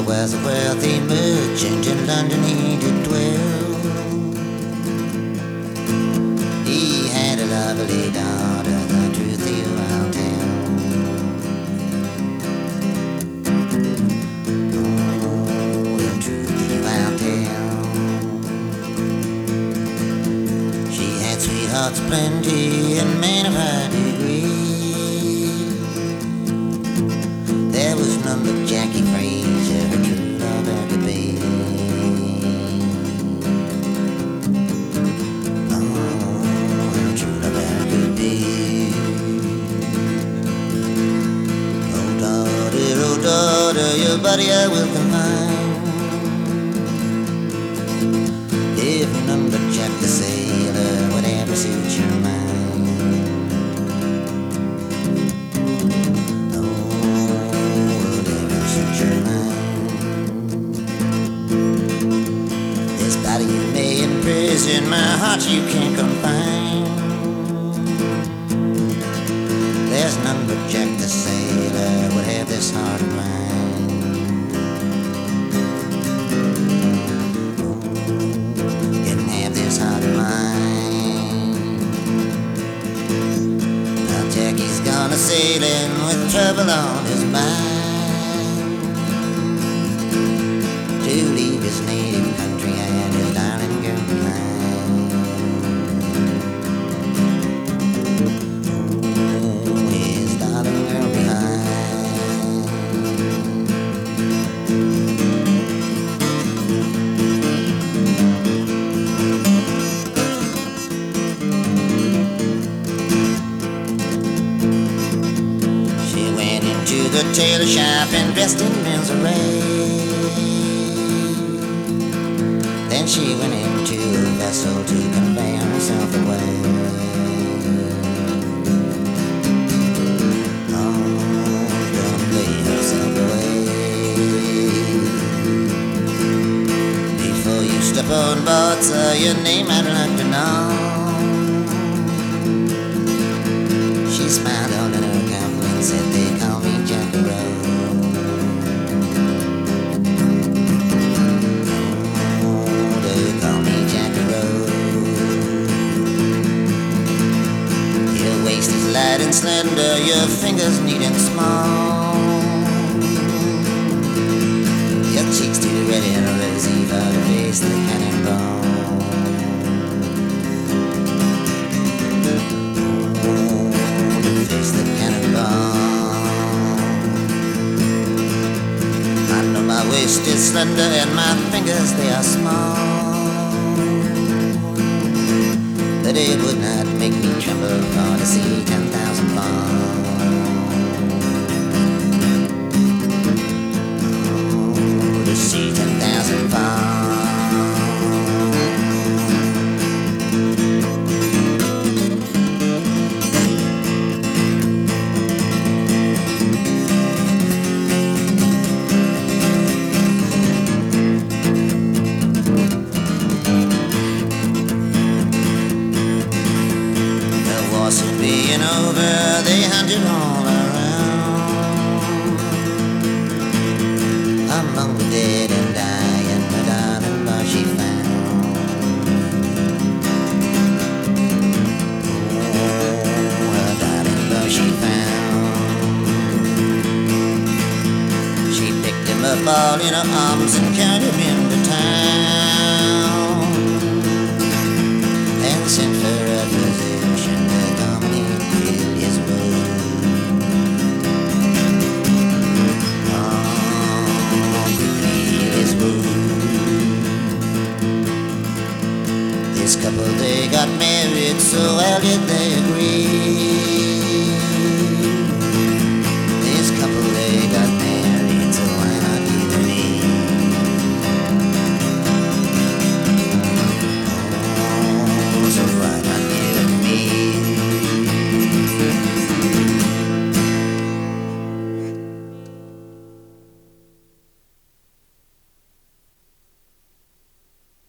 was a wealthy merchant in London he did dwell. He had a lovely daughter, the truth I'll tell. Oh, the truth I'll tell. She had sweethearts plenty and men of high degree. There was none but Jackie Fraser, her true love ever could be. Oh, her true love ever could be. Oh daughter, your body I will confine. If none but Jack the sailor would ever suit your mind. In my heart you can't confine. There's none but Jack the sailor would have this heart of mine. Oh, can have this heart of mine. Now Jackie's gone a sailing with trouble on his mind, to leave his native country and his darling girl behind. The tailor shop and dressed in men's array. Then she went into a vessel to convey herself away. Oh, convey herself away. Before you step on board, sir, your name I'd like to know. She smiled all in her countenance, said they call me Jackaroo. Oh, they call me Jackaroo. Your waist is light and slender, your fingers neat and small. Your cheeks too red and rosy for the face the cannonball. Face the cannonball. I know my waist is slender and my fingers they are small, but it would not make me tremble for to see 10,000 fall. Oh, to see 10,000 fall. Being over, they hunted all around, among the dead and dying, the darling boy she found. Oh, her darling boy she found. She picked him up all in her arms and carried him into town, and sent for a physician to come and heal his wound. Oh, to heal his wound. This couple, they got married, so well did they agree.